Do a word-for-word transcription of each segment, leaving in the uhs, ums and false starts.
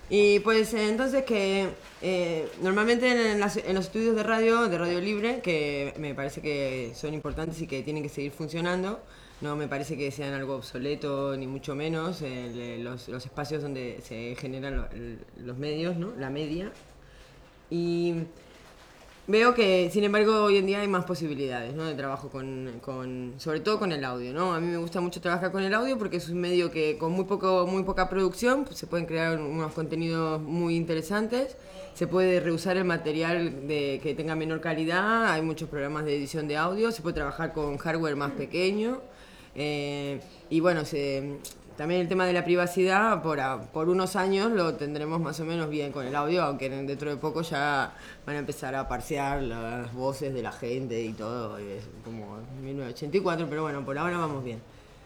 Y pues entonces que eh, normalmente en, las- en los estudios de radio, de radio libre, que me parece que son importantes y que tienen que seguir funcionando, no me parece que sean algo obsoleto ni mucho menos, el- los, los espacios donde se generan lo- el- los medios, ¿no? La media. Y veo que, sin embargo, hoy en día hay más posibilidades, ¿no? De trabajo con, con, sobre todo con el audio, ¿no? A mí me gusta mucho trabajar con el audio porque es un medio que con muy poco, muy poca producción pues, se pueden crear unos contenidos muy interesantes. Se puede reusar el material de, que tenga menor calidad. Hay muchos programas de edición de audio. Se puede trabajar con hardware más pequeño. Eh, y bueno, se, también el tema de la privacidad, por, a, por unos años lo tendremos más o menos bien con el audio, aunque dentro de poco ya van a empezar a parsear las voces de la gente y todo, y es como mil novecientos ochenta y cuatro, pero bueno, por ahora vamos bien.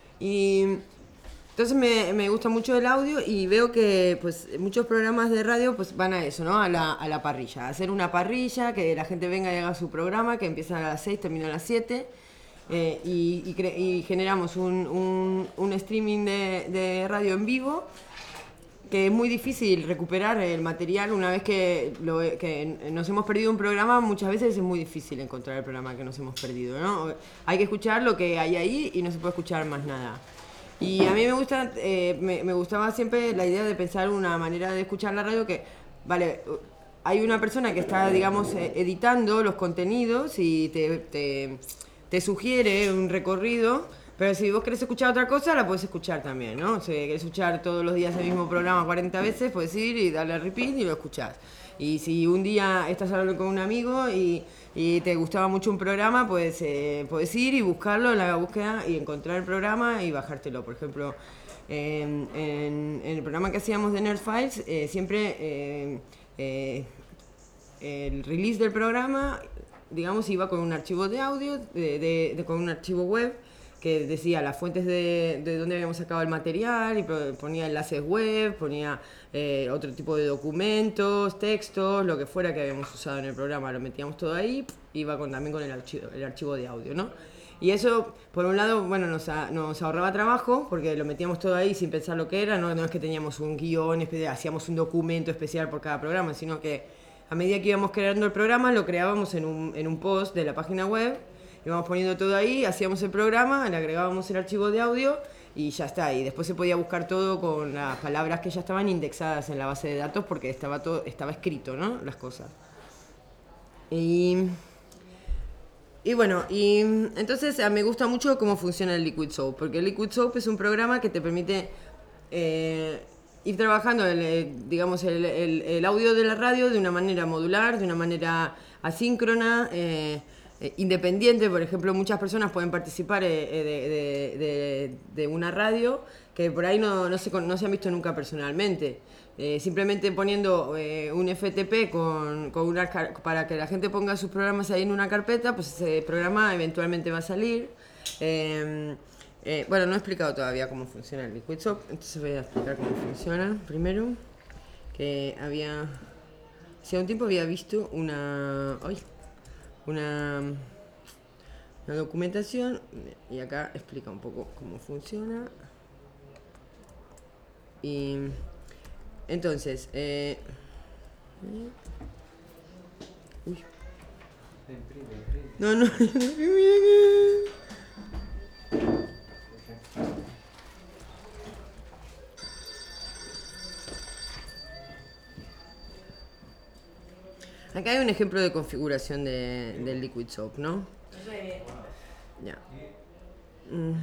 Y entonces me, me gusta mucho el audio y veo que pues muchos programas de radio pues van a eso, ¿no? A la, a la parrilla, a hacer una parrilla, que la gente venga y haga su programa, que empieza a las seis, termina a las siete. Eh, y, y, cre- y generamos un, un, un streaming de, de radio en vivo, que es muy difícil recuperar el material una vez que, lo, que nos hemos perdido un programa. Muchas veces es muy difícil encontrar el programa que nos hemos perdido, ¿no? Hay que escuchar lo que hay ahí y no se puede escuchar más nada. Y a mí me gusta, eh, me, me gustaba siempre la idea de pensar una manera de escuchar la radio que, vale, hay una persona que está, digamos, eh, editando los contenidos y te, te, te sugiere un recorrido, pero si vos querés escuchar otra cosa, la podés escuchar también, ¿no? Si querés escuchar todos los días el mismo programa cuarenta veces, podés ir y darle a repeat y lo escuchás. Y si un día estás hablando con un amigo y, y te gustaba mucho un programa, pues eh, podés ir y buscarlo en la búsqueda y encontrar el programa y bajártelo. Por ejemplo, en, en, en el programa que hacíamos de Nerd Files, eh, siempre eh, eh, el release del programa, digamos, iba con un archivo de audio, de, de, de, con un archivo web, que decía las fuentes de, de dónde habíamos sacado el material y ponía enlaces web, ponía eh, otro tipo de documentos, textos, lo que fuera que habíamos usado en el programa, lo metíamos todo ahí, iba con, también con el archivo, el archivo de audio, ¿no? Y eso, por un lado, bueno, nos, a, nos ahorraba trabajo, porque lo metíamos todo ahí sin pensar lo que era, no, no es que teníamos un guión, hacíamos un documento especial por cada programa, sino que a medida que íbamos creando el programa, lo creábamos en un, en un post de la página web, íbamos poniendo todo ahí, hacíamos el programa, le agregábamos el archivo de audio y ya está. Y después se podía buscar todo con las palabras que ya estaban indexadas en la base de datos porque estaba todo, estaba escrito, ¿no? Las cosas. Y, y bueno, y entonces me gusta mucho cómo funciona el Liquid Soap, porque el Liquid Soap es un programa que te permite eh, ir trabajando el, digamos, el, el, el audio de la radio de una manera modular, de una manera asíncrona, eh, eh, independiente. Por ejemplo, muchas personas pueden participar eh, de, de, de, de una radio que por ahí no, no, se, no se han visto nunca personalmente. Eh, simplemente poniendo eh, un F T P con, con una, para que la gente ponga sus programas ahí en una carpeta, pues ese programa eventualmente va a salir. Eh, eh, bueno, no he explicado todavía cómo funciona el Liquid Soap, entonces voy a explicar cómo funciona. Primero, que había... Hace un tiempo había visto una... ¡Ay! Una... Una documentación, y acá explica un poco cómo funciona. Y... Entonces, eh... Uy. No, no, acá hay un ejemplo de configuración de, del Liquid Soap, ¿no? Ya. Mm.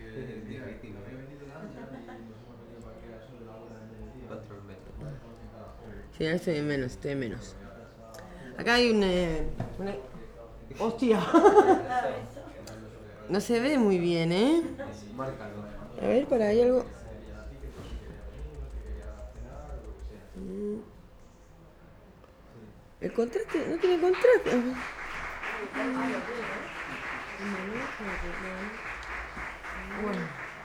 Sí, ahora estoy en menos, estoy en menos. Acá hay un... Eh, una... ¡Hostia! No se ve muy bien, ¿eh? A ver, para ahí algo... El contraste, no tiene contraste. Bueno.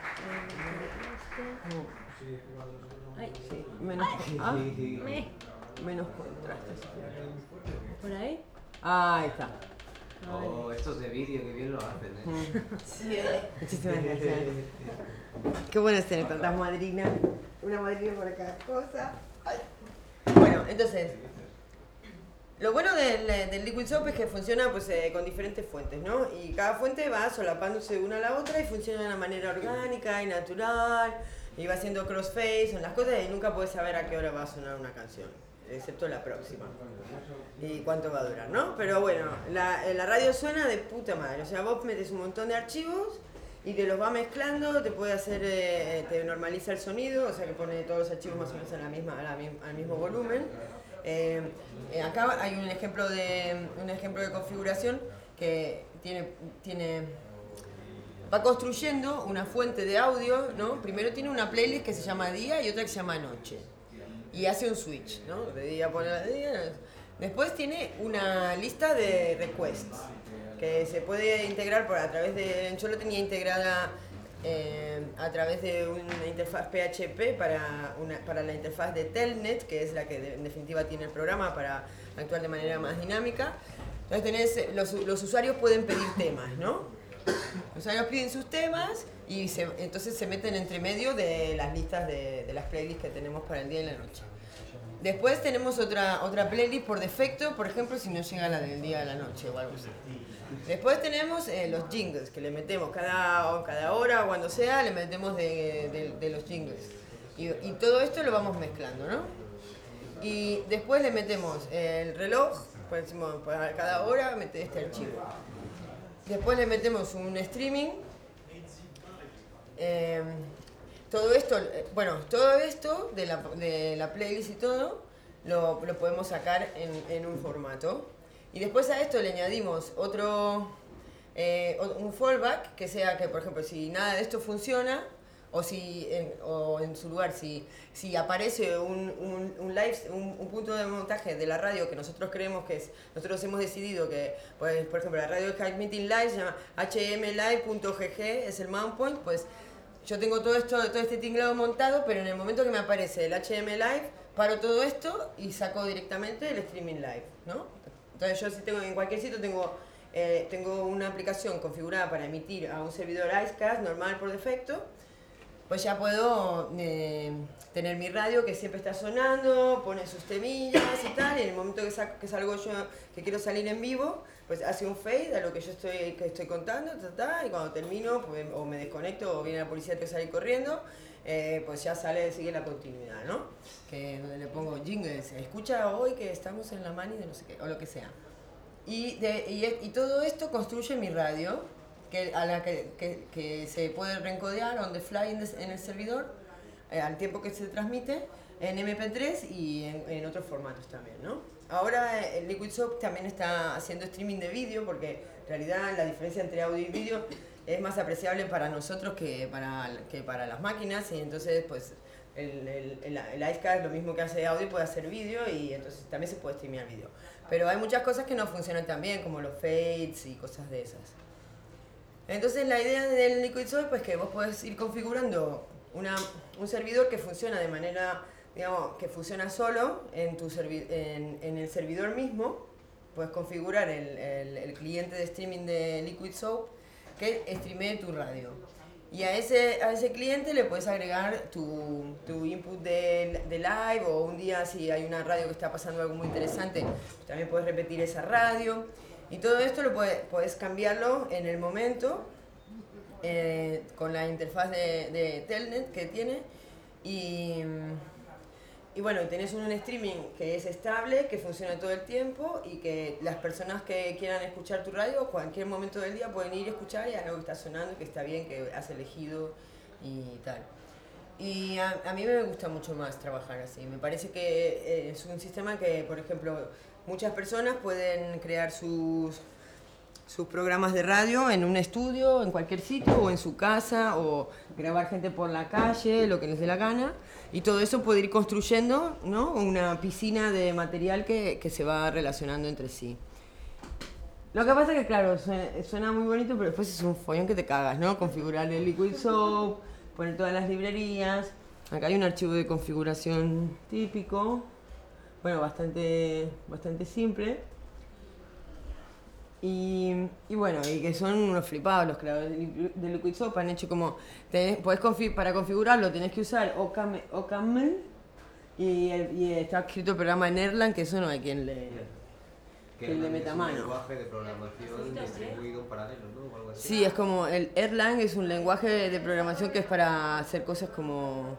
Ay, sí, menos, ah, menos contraste. ¿Por ahí? Ah, ahí está. Oh, estos de vídeo que bien lo hacen, ¿eh? Mm. Sí. Muchísimas gracias. Qué bueno es tener tantas madrinas. Una madrina por cada cosa. Ay. entonces, lo bueno del, del Liquid Soap es que funciona pues, eh, con diferentes fuentes, ¿no? Y cada fuente va solapándose una a la otra y funciona de una manera orgánica y natural, y va haciendo crossfade en las cosas y nunca puedes saber a qué hora va a sonar una canción, excepto la próxima. Y cuánto va a durar, ¿no? Pero bueno, la, la radio suena de puta madre, o sea, vos metes un montón de archivos y te los va mezclando, te puede hacer, eh, te normaliza el sonido, o sea que pone todos los archivos más o menos a la misma, a la, al mismo volumen. Eh, eh, acá hay un ejemplo de un ejemplo de configuración que tiene, tiene va construyendo una fuente de audio, ¿no? Primero tiene una playlist que se llama día y otra que se llama noche. Y hace un switch, ¿no? De día pone la día. Después tiene una lista de requests que se puede integrar por a través de. Yo lo tenía integrada eh, a través de una interfaz P H P para, una, para la interfaz de Telnet, que es la que de, en definitiva tiene el programa para actuar de manera más dinámica. Entonces tenés, los, los usuarios pueden pedir temas, ¿no? Los usuarios piden sus temas y se, entonces se meten entre medio de las listas de, de las playlists que tenemos para el día y la noche. Después tenemos otra, otra playlist por defecto, por ejemplo, si no llega la del día a la noche o algo así. Después tenemos eh, los jingles, que le metemos cada, cada hora o cuando sea, le metemos de, de, de los jingles. Y, y todo esto lo vamos mezclando, ¿no? Y después le metemos el reloj, pues decimos, para cada hora mete este archivo. Después le metemos un streaming. Eh, todo esto, bueno, todo esto de la, de la playlist y todo, lo, lo podemos sacar en, en un formato. Y después a esto le añadimos otro, eh, un fallback, que sea que, por ejemplo, si nada de esto funciona, o si en, o en su lugar, si, si aparece un, un, un live, un, un punto de montaje de la radio que nosotros creemos que es, nosotros hemos decidido que, pues, por ejemplo, la radio de Hype Meeting Live se llama h m live punto g g, es el mount point, pues yo tengo todo esto, todo este tinglado montado, pero en el momento que me aparece el H M Live, paro todo esto y saco directamente el streaming live, ¿no? Entonces yo si tengo en cualquier sitio tengo, eh, tengo una aplicación configurada para emitir a un servidor Icecast normal por defecto, pues ya puedo eh, tener mi radio que siempre está sonando, pone sus temillas y tal, y en el momento que, sa que salgo yo, que quiero salir en vivo, pues hace un fade a lo que yo estoy, que estoy contando, ta, ta, y cuando termino, pues, o me desconecto o viene la policía que salir corriendo, eh, pues ya sale, sigue la continuidad, ¿no? Que donde le pongo jingles, escucha hoy que estamos en la mani de no sé qué, o lo que sea. Y, de, y, y todo esto construye mi radio, que, a la que, que, que se puede reencodear on the fly en, en el servidor, eh, al tiempo que se transmite, en eme pe tres y en, en otros formatos también, ¿no? Ahora el Liquid Soap también está haciendo streaming de vídeo, porque en realidad la diferencia entre audio y vídeo es más apreciable para nosotros que para, que para las máquinas, y entonces pues el, el, el, el Icecast, lo mismo que hace audio, puede hacer vídeo, y entonces también se puede streamear vídeo. Pero hay muchas cosas que no funcionan tan bien, como los fades y cosas de esas. Entonces la idea del Liquid Soap es pues, que vos podés ir configurando una, un servidor que funciona de manera, digamos, que funciona solo en, tu servi en, en el servidor mismo. Puedes configurar el, el, el cliente de streaming de Liquid Soap que streamee tu radio. Y a ese, a ese cliente le puedes agregar tu, tu input de, de live, o un día si hay una radio que está pasando algo muy interesante, pues también puedes repetir esa radio. Y todo esto lo puedes, puedes cambiarlo en el momento eh, con la interfaz de, de Telnet que tiene. Y, y bueno, tenés un streaming que es estable, que funciona todo el tiempo, y que las personas que quieran escuchar tu radio, cualquier momento del día pueden ir a escuchar y algo que está sonando, que está bien, que has elegido y tal. Y a, a mí me gusta mucho más trabajar así. Me parece que es un sistema que, por ejemplo, muchas personas pueden crear sus, sus programas de radio en un estudio, en cualquier sitio, o en su casa, o grabar gente por la calle, lo que les dé la gana. Y todo eso puede ir construyendo, ¿no?, una piscina de material que, que se va relacionando entre sí. Lo que pasa es que, claro, suena, suena muy bonito, pero después es un follón que te cagas, ¿no? Configurar el Liquid Soap, poner todas las librerías. Acá hay un archivo de configuración típico. Bueno, bastante, bastante simple. Y, y bueno, y que son unos flipados los creadores de Liquid Soap. Han hecho como, tenés, podés config, para configurarlo tenés que usar O C A M L Y, el, y está escrito el programa en Erlang, que eso no hay quien le, que quien le meta mano. Es un lenguaje de programación distribuido en paralelo, ¿no? O algo así. Sí, es como el Erlang es un lenguaje de programación que es para hacer cosas como...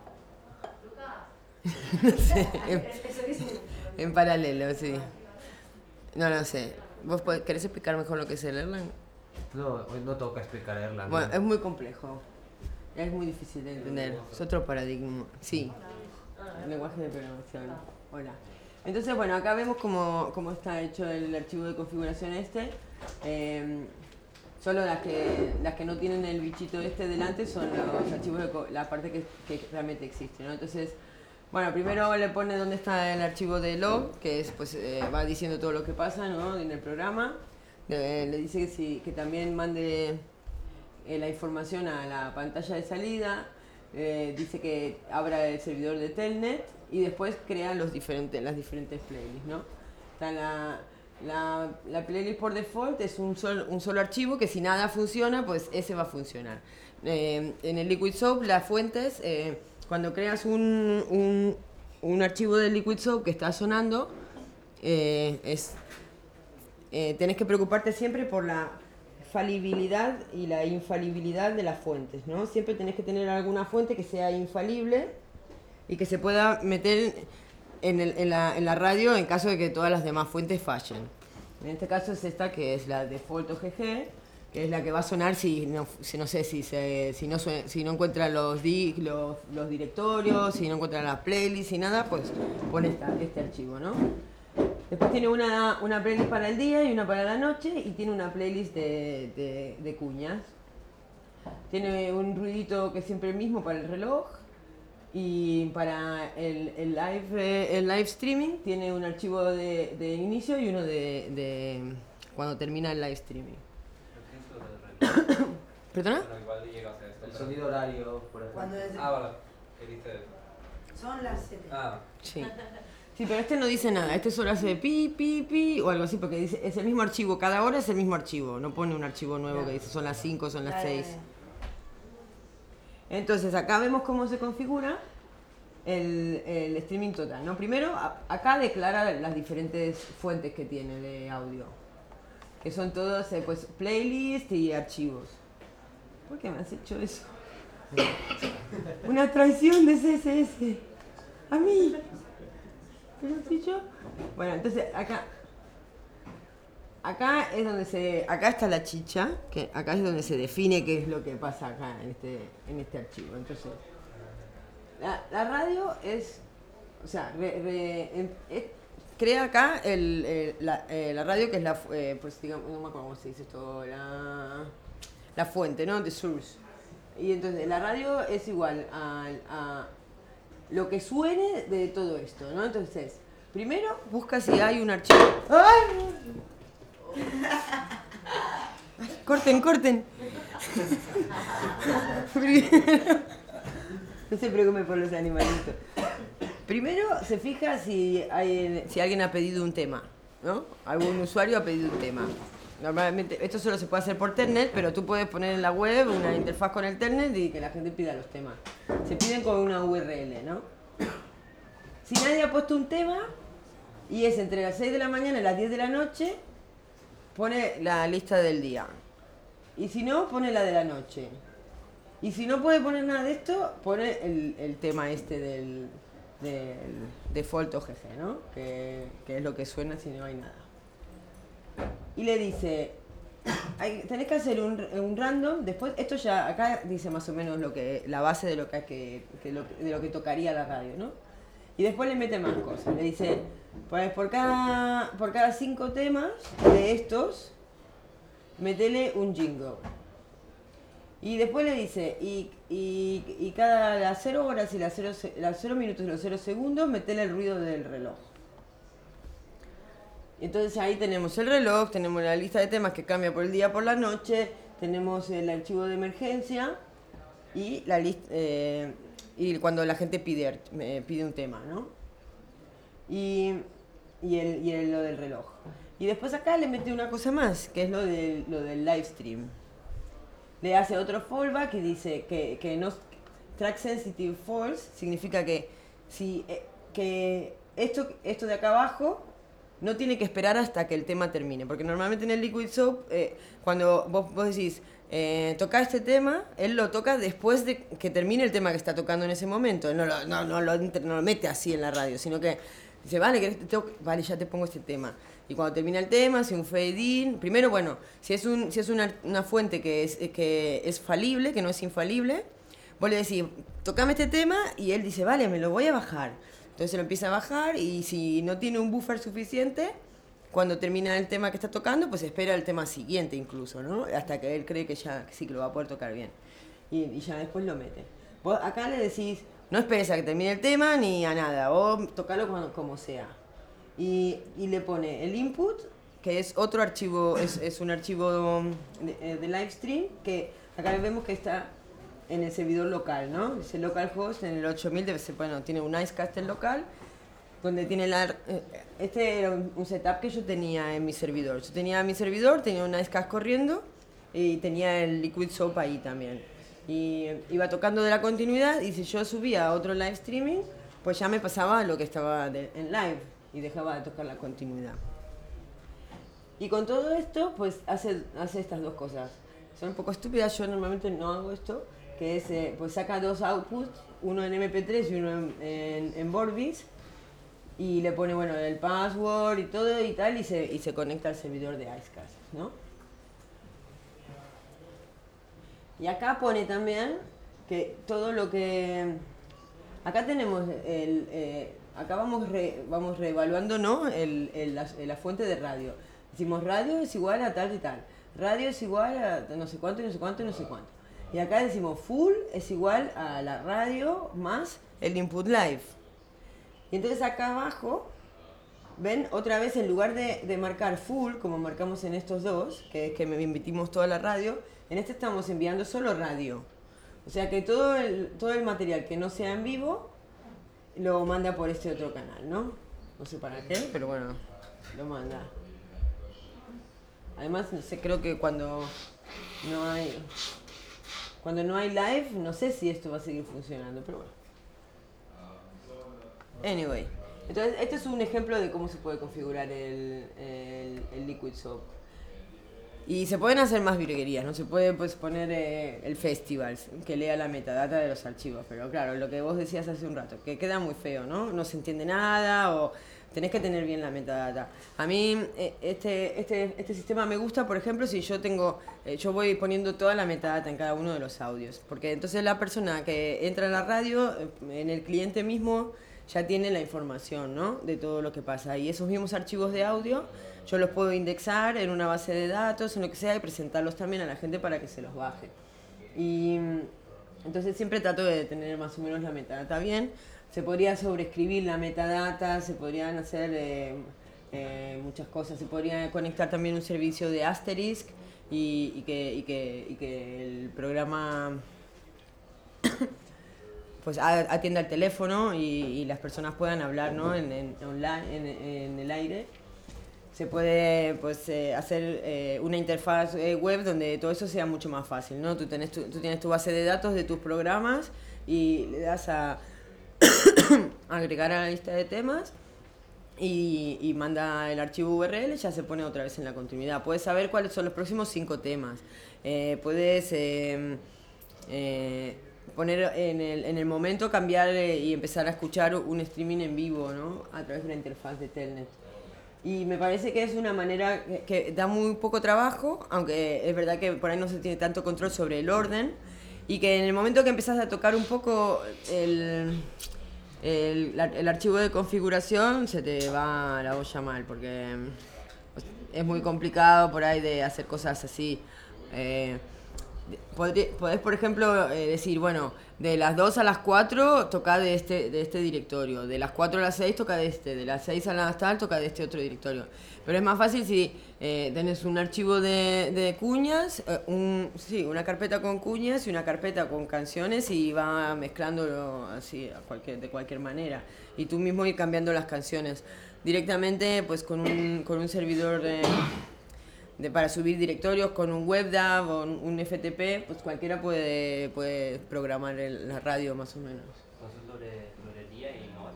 no sé, en, en paralelo, sí. No, no sé. ¿Vos podés, querés explicar mejor lo que es el Erlang? No, hoy no toca explicar Erlang. Bueno, es muy complejo. Es muy difícil de entender. Es otro paradigma. Sí. El lenguaje de programación. Hola. Entonces, bueno, acá vemos cómo, cómo está hecho el archivo de configuración este. Eh, solo las que, las que no tienen el bichito este delante son los archivos de la parte que, que realmente existe, ¿no? Entonces, bueno, primero le pone dónde está el archivo de log, que es, pues, eh, va diciendo todo lo que pasa, ¿no? En el programa. Eh, le dice que, sí, que también mande eh, la información a la pantalla de salida. Eh, dice que abra el servidor de Telnet y después crea los diferentes, las diferentes playlists, ¿no? Está la, la, la playlist por default es un, sol, un solo archivo que si nada funciona, pues ese va a funcionar. Eh, en el Liquid Soap, las fuentes, eh, cuando creas un, un, un archivo de Liquid Soap que está sonando, eh, es, eh, tenés que preocuparte siempre por la falibilidad y la infalibilidad de las fuentes, ¿no? Siempre tenés que tener alguna fuente que sea infalible y que se pueda meter en, el, en, la, en la radio en caso de que todas las demás fuentes fallen. En este caso es esta, que es la default O G G, que es la que va a sonar si no, si, no sé si, se, si, no, si no encuentra los, di, los, los directorios, si no encuentra las playlists y nada, pues pone esta, este archivo, ¿no? Después tiene una, una playlist para el día y una para la noche y tiene una playlist de, de, de cuñas. Tiene un ruidito que es siempre el mismo para el reloj y para el, el, live, el live streaming tiene un archivo de, de inicio y uno de, de cuando termina el live streaming. ¿Perdona? Bueno, igual llega a hacer esto, el pero... sonido horario, por ejemplo. Es de... Ah, vale. ¿Qué dice? Son las siete. Ah. Sí. Sí, pero este no dice nada, este solo hace pi, pi, pi o algo así, porque dice, es el mismo archivo, cada hora es el mismo archivo, no pone un archivo nuevo que dice son las cinco, son las seis. Entonces acá vemos cómo se configura el, el streaming total, ¿no? Primero, a, acá declara las diferentes fuentes que tiene de audio, que son todos eh, pues, playlists y archivos. ¿Por qué me has hecho eso? Una traición de C S S. A mí. ¿Qué has dicho? Bueno, entonces acá acá es donde se acá está la chicha, que acá es donde se define qué es lo que pasa acá en este en este archivo. Entonces la, la radio es, o sea, re, re, es, crea acá el, el, la, eh, la radio, que es la eh, pues digamos, no me acuerdo cómo se dice esto, la la fuente, ¿no? The source. Y entonces la radio es igual a, a lo que suene de todo esto, ¿no? Entonces, primero busca si hay un archivo. ¡Ay! Ay, corten, corten. Primero, no se preocupe por los animalitos. Primero se fija si hay, si alguien ha pedido un tema, ¿no? Algún usuario ha pedido un tema. Normalmente, esto solo se puede hacer por Telnet, pero tú puedes poner en la web una interfaz con el Telnet y que la gente pida los temas. Se piden con una U R L, ¿no? Si nadie ha puesto un tema y es entre las seis de la mañana y las diez de la noche, pone la lista del día. Y si no, pone la de la noche. Y si no puede poner nada de esto, pone el, el tema este del, del default O G G, ¿no? Que, que es lo que suena si no hay nada. Y le dice, hay, tenés que hacer un, un random, después, esto ya, acá dice más o menos lo que, la base de lo que, que, que lo, de lo que tocaría la radio, ¿no? Y después le mete más cosas, le dice, pues por cada, por cada cinco temas de estos, metele un jingle. Y después le dice, y, y, y cada las cero horas y las cero, las cero minutos y los cero segundos, metele el ruido del reloj. Entonces ahí tenemos el reloj, tenemos la lista de temas que cambia por el día, por la noche, tenemos el archivo de emergencia y la lista eh, y cuando la gente pide, eh, pide un tema, ¿no? Y, y, el, y el, lo del reloj. Y después acá le mete una cosa más, que es lo, de, lo del live stream. Le hace otro fallback y dice que, que no track sensitive false significa que si eh, que esto, esto de acá abajo no tiene que esperar hasta que el tema termine, porque normalmente en el Liquid Soap, eh, cuando vos, vos decís, eh, toca este tema, él lo toca después de que termine el tema que está tocando en ese momento, no lo, no, no, lo, no lo mete así en la radio, sino que dice, vale, ¿querés que te toque? Vale, ya te pongo este tema. Y cuando termina el tema, hace un fade-in. Primero, bueno, si es, un, si es una, una fuente que es, que es falible, que no es infalible, vos le decís, tocame este tema, y él dice, vale, me lo voy a bajar. Entonces se lo empieza a bajar, y si no tiene un buffer suficiente, cuando termina el tema que está tocando, pues espera el tema siguiente incluso, ¿no? Hasta que él cree que ya que sí que lo va a poder tocar bien. Y, y ya después lo mete. Vos acá le decís, no esperes a que termine el tema ni a nada, o tocalo cuando, como sea. Y, y le pone el input, que es otro archivo, es, es un archivo de, de live stream, que acá vemos que está en el servidor local, ¿no? Dice localhost en el ocho mil, debe ser, bueno, tiene un Icecastle local, donde tiene la... Este era un, un setup que yo tenía en mi servidor. Yo tenía mi servidor, tenía un Icecast corriendo, y tenía el Liquid Soap ahí también. Y iba tocando de la continuidad, y si yo subía a otro live streaming, pues ya me pasaba lo que estaba de, en live, y dejaba de tocar la continuidad. Y con todo esto, pues hace, hace estas dos cosas. Son un poco estúpidas, yo normalmente no hago esto, que es, eh, pues saca dos outputs, uno en eme pe tres y uno en, en, en Vorbis, y le pone, bueno, el password y todo y tal, y se, y se conecta al servidor de Icecast, ¿no? Y acá pone también que todo lo que... Acá tenemos el... Eh, acá vamos, re, vamos reevaluando, ¿no? El, el, la, la fuente de radio. Decimos radio es igual a tal y tal. Radio es igual a no sé cuánto, no sé cuánto, no sé cuánto. Y acá decimos full es igual a la radio más el input live. Y entonces acá abajo, ven, otra vez en lugar de, de marcar full, como marcamos en estos dos, que es que me emitimos toda la radio, en este estamos enviando solo radio. O sea que todo el, todo el material que no sea en vivo, lo manda por este otro canal, ¿no? No sé para qué, pero bueno, lo manda. Además, no sé, creo que cuando no hay, cuando no hay live, no sé si esto va a seguir funcionando, pero bueno. Anyway, entonces este es un ejemplo de cómo se puede configurar el, el, el Liquid Soap. Y se pueden hacer más virguerías, ¿no? Se puede pues, poner eh, el festival, que lea la metadata de los archivos, pero claro, lo que vos decías hace un rato, que queda muy feo, ¿no? No se entiende nada o tenés que tener bien la metadata. A mí eh, este, este, este sistema me gusta, por ejemplo, si yo tengo, eh, yo voy poniendo toda la metadata en cada uno de los audios, porque entonces la persona que entra en la radio, eh, en el cliente mismo, ya tiene la información, ¿no? De todo lo que pasa. Y esos mismos archivos de audio yo los puedo indexar en una base de datos, en lo que sea, y presentarlos también a la gente para que se los baje. Y entonces siempre trato de tener más o menos la metadata bien. Se podría sobreescribir la metadata, se podrían hacer eh, eh, muchas cosas. Se podría conectar también un servicio de Asterisk y, y, que, y, que, y que el programa... pues atienda el teléfono y, y las personas puedan hablar, ¿no? en, en, online, en, en el aire. Se puede pues, eh, hacer eh, una interfaz eh, web donde todo eso sea mucho más fácil, ¿no? Tú, tenés tu, tú tienes tu base de datos de tus programas y le das a agregar a la lista de temas y, y manda el archivo U R L, ya se pone otra vez en la continuidad. Puedes saber cuáles son los próximos cinco temas. Eh, puedes... Eh, eh, poner en el, en el momento, cambiar eh, y empezar a escuchar un streaming en vivo, ¿no? A través de una interfaz de Telnet. Y me parece que es una manera que, que da muy poco trabajo, aunque es verdad que por ahí no se tiene tanto control sobre el orden, y que en el momento que empezás a tocar un poco el, el, la, el archivo de configuración, se te va la olla mal, porque es muy complicado por ahí de hacer cosas así. Eh, Podés, por ejemplo, eh, decir, bueno, de las dos a las cuatro toca de este, de este directorio, de las cuatro a las seis toca de este, de las seis a las tal toca de este otro directorio. Pero es más fácil si eh, tenés un archivo de, de cuñas, eh, un, sí, una carpeta con cuñas y una carpeta con canciones y va mezclándolo así a cualquier, de cualquier manera. Y tú mismo ir cambiando las canciones directamente pues con un, con un servidor de... De, para subir directorios con un WebDAV o un, un F T P, pues cualquiera puede, puede programar el, la radio más o menos. Entonces, librería y no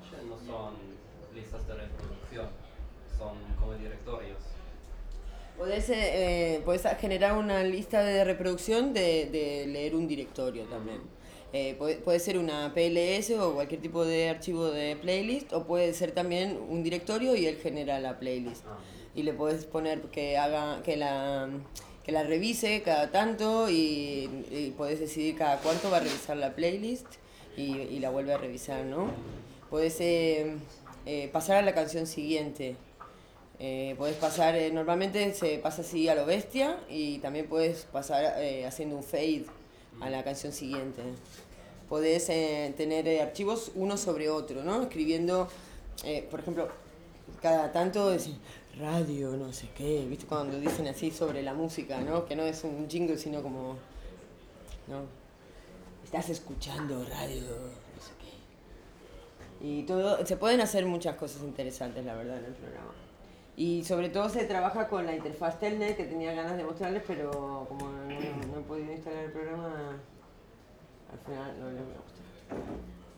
son como directorios. Podés, eh, podés generar una lista de reproducción de, de leer un directorio también. Eh, puede, puede ser una P L S o cualquier tipo de archivo de playlist, o puede ser también un directorio y él genera la playlist. Ah. Y le podés poner que haga que la, que la revise cada tanto y, y podés decidir cada cuánto va a revisar la playlist y, y la vuelve a revisar, ¿no? Podés eh, eh, pasar a la canción siguiente. Eh, podés pasar, eh, normalmente se pasa así a lo bestia, y también puedes pasar eh, haciendo un fade a la canción siguiente. Podés eh, tener eh, archivos uno sobre otro, ¿no? Escribiendo, eh, por ejemplo, cada tanto decir radio, no sé qué, ¿viste? Cuando dicen así sobre la música, ¿no? Que no es un jingle, sino como, ¿no? Estás escuchando radio, no sé qué. Y todo, se pueden hacer muchas cosas interesantes, la verdad, en el programa. Y sobre todo se trabaja con la interfaz Telnet, que tenía ganas de mostrarles, pero como no, no he podido instalar el programa, al final no les voy a mostrar.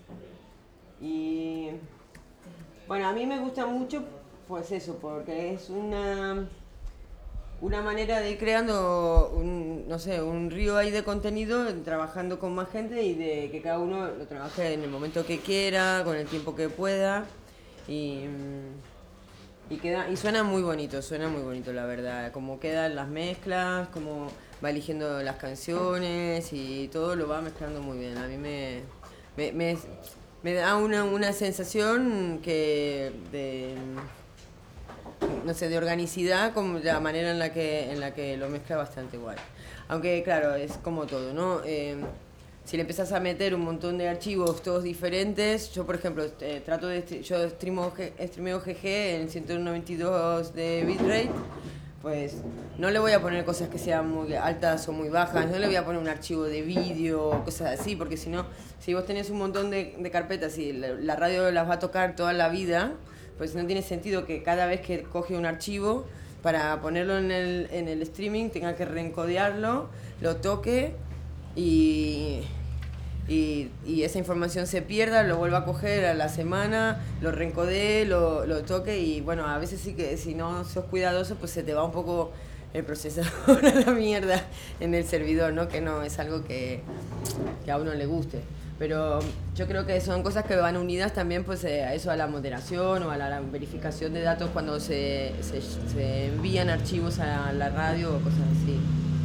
Y bueno, a mí me gusta mucho, pues eso, porque es una, una manera de ir creando un, no sé, un río ahí de contenido, trabajando con más gente y de que cada uno lo trabaje en el momento que quiera, con el tiempo que pueda. Y... Y, queda, y suena muy bonito, suena muy bonito la verdad, como quedan las mezclas, como va eligiendo las canciones y todo lo va mezclando muy bien. A mí me, me, me, me da una, una sensación que de, no sé, de organicidad, como la manera en la que, en la que lo mezcla bastante guay. Aunque claro, es como todo, ¿no? Eh, Si le empezás a meter un montón de archivos todos diferentes, yo por ejemplo eh, trato de yo streamo, streameo G G en ciento noventa y dos de bitrate, pues no le voy a poner cosas que sean muy altas o muy bajas, no le voy a poner un archivo de vídeo o cosas así, porque si no, si vos tenés un montón de, de carpetas y la, la radio las va a tocar toda la vida, pues no tiene sentido que cada vez que coge un archivo para ponerlo en el, en el streaming tenga que reencodearlo, lo toque y, y, y esa información se pierda, lo vuelva a coger a la semana, lo reencodee, lo, lo toque y bueno, a veces sí que si no sos cuidadoso pues se te va un poco el procesador a la mierda en el servidor, ¿no? Que no es algo que, que a uno le guste. Pero yo creo que son cosas que van unidas también pues eh, a eso, a la moderación o a la, la verificación de datos cuando se, se, se envían archivos a la radio o cosas así.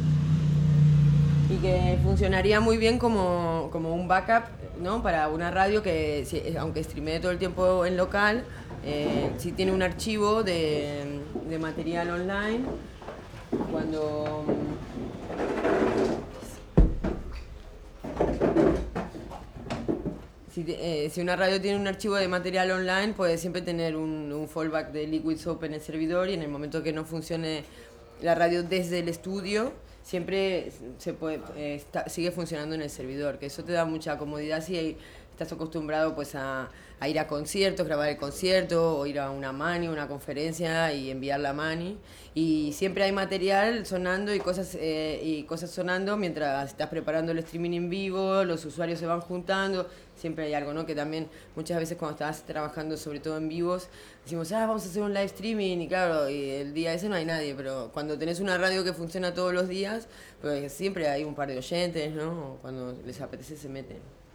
Y que funcionaría muy bien como, como un backup, ¿no? Para una radio que, si, aunque streamee todo el tiempo en local, eh, si tiene un archivo de, de material online, cuando... Si, eh, si una radio tiene un archivo de material online, puede siempre tener un, un fallback de Liquid Soap en el servidor y en el momento que no funcione la radio desde el estudio, siempre se puede, eh, está, sigue funcionando en el servidor, que eso te da mucha comodidad si estás acostumbrado pues a, a ir a conciertos, grabar el concierto o ir a una mani, una conferencia y enviar la mani. Y siempre hay material sonando y cosas, eh, y cosas sonando mientras estás preparando el streaming en vivo, los usuarios se van juntando, siempre hay algo, ¿no? Que también muchas veces cuando estás trabajando sobre todo en vivos, decimos, ah, vamos a hacer un live streaming y claro, y el día ese no hay nadie, pero cuando tenés una radio que funciona todos los días, pues siempre hay un par de oyentes, ¿no? Cuando les apetece se meten.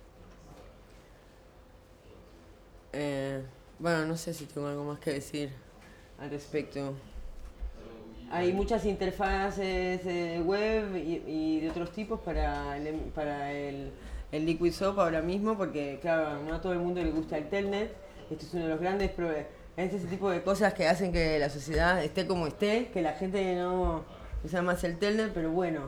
Eh, bueno, no sé si tengo algo más que decir al respecto. Hay muchas interfaces eh, web y, y de otros tipos para el, para el, el Liquid Soap ahora mismo, porque claro, no a todo el mundo le gusta el Telnet. Esto es uno de los grandes problemas. Es ese tipo de cosas que hacen que la sociedad esté como esté, que la gente no usa más el Telnet, pero bueno.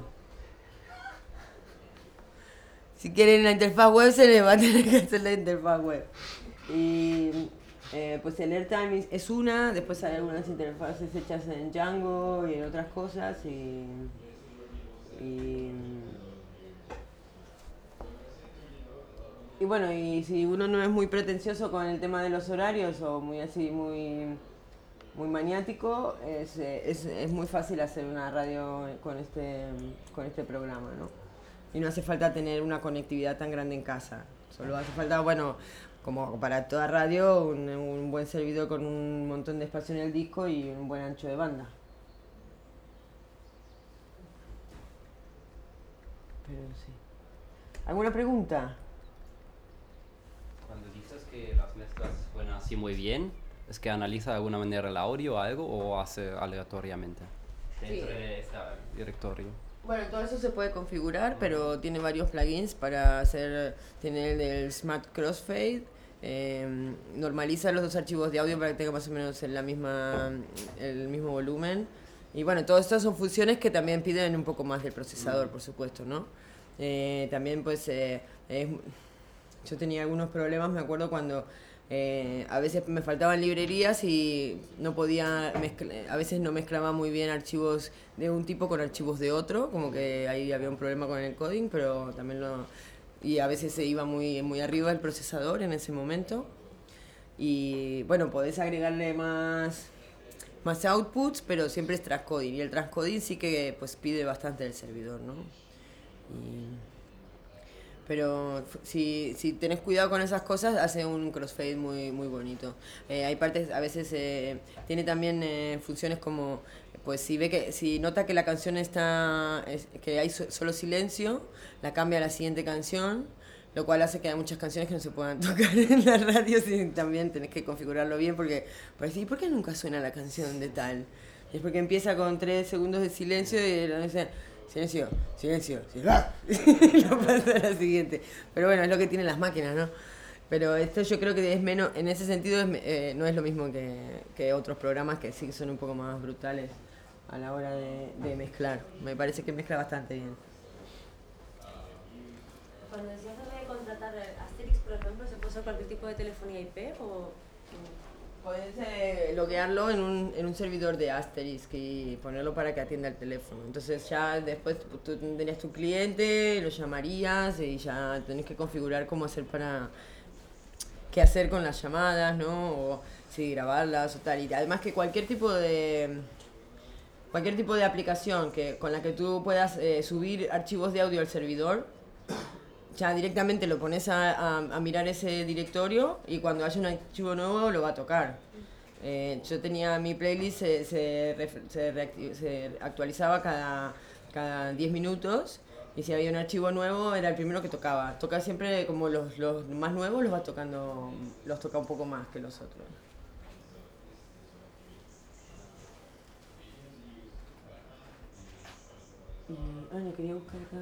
Si quieren la interfaz web, se les va a tener que hacer la interfaz web. Y eh, pues el Airtime es, es una, después hay algunas interfaces hechas en Django y en otras cosas y, y, y bueno, y si uno no es muy pretencioso con el tema de los horarios o muy así, muy, muy maniático, es, es, es muy fácil hacer una radio con este, con este programa, ¿no? Y no hace falta tener una conectividad tan grande en casa, solo hace falta, bueno, como para toda radio, un, un buen servidor con un montón de espacio en el disco y un buen ancho de banda. Pero sí. ¿Alguna pregunta? Cuando dices que las mezclas suenan así muy bien, ¿es que analiza de alguna manera el audio o algo o hace aleatoriamente dentro Sí. de este directorio? Bueno, todo eso se puede configurar, pero tiene varios plugins para hacer, tiene el del Smart Crossfade, eh, normaliza los dos archivos de audio para que tenga más o menos en la misma, el mismo volumen. Y bueno, todas estas son funciones que también piden un poco más del procesador, por supuesto, ¿no? Eh, también pues, eh, es, yo tenía algunos problemas, me acuerdo cuando eh, a veces me faltaban librerías y no podía, mezcla- a veces no mezclaba muy bien archivos de un tipo con archivos de otro, como que ahí había un problema con el coding, pero también lo... Y a veces se iba muy, muy arriba el procesador en ese momento. Y bueno, podés agregarle más, más outputs, pero siempre es transcoding. Y el transcoding sí que pues pide bastante del servidor, ¿no? Y... Pero f- si, si tenés cuidado con esas cosas, hace un crossfade muy, muy bonito. Eh, hay partes, a veces eh, tiene también eh, funciones como, pues si ve que, si nota que la canción está, es- que hay so- solo silencio, la cambia a la siguiente canción, lo cual hace que hay muchas canciones que no se puedan tocar en la radio, y también tenés que configurarlo bien porque, pues sí, ¿por qué nunca suena la canción de tal? Y es porque empieza con tres segundos de silencio y la dice, silencio, silencio, silencio. Y lo pasa a la siguiente. Pero bueno, es lo que tienen las máquinas, ¿no? Pero esto yo creo que es menos, en ese sentido es me- eh, no es lo mismo que, que otros programas que sí son un poco más brutales a la hora de, de mezclar. Me parece que mezcla bastante bien. Cuando decías lo de contratar Asterix, por ejemplo, ¿se puede usar cualquier tipo de telefonía I P o...? Podés eh, loguearlo en un, en un servidor de Asterisk y ponerlo para que atienda el teléfono. Entonces ya después tú tú tendrías tu cliente, lo llamarías y ya tenés que configurar cómo hacer para... qué hacer con las llamadas, ¿no? O si grabarlas o tal. Y además que cualquier tipo de... cualquier tipo de aplicación que, con la que tú puedas eh, subir archivos de audio al servidor, ya directamente lo pones a, a, a mirar ese directorio y cuando haya un archivo nuevo lo va a tocar. Eh, yo tenía mi playlist, se, se, ref- se reacti- se actualizaba cada, cada diez minutos y si había un archivo nuevo era el primero que tocaba. Toca siempre como los, los más nuevos los va tocando, los toca un poco más que los otros. Y, ah, le quería buscar acá.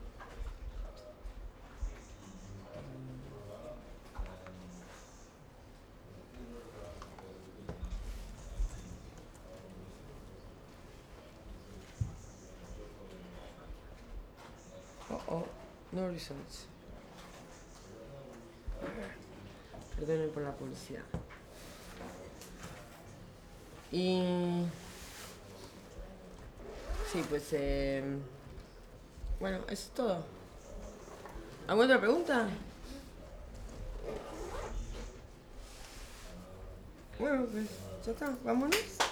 Oh, oh, no results. Perdonen por la publicidad. Y... sí, pues... Eh, bueno, eso es todo. ¿Alguna otra pregunta? Bueno, pues ya está, vámonos.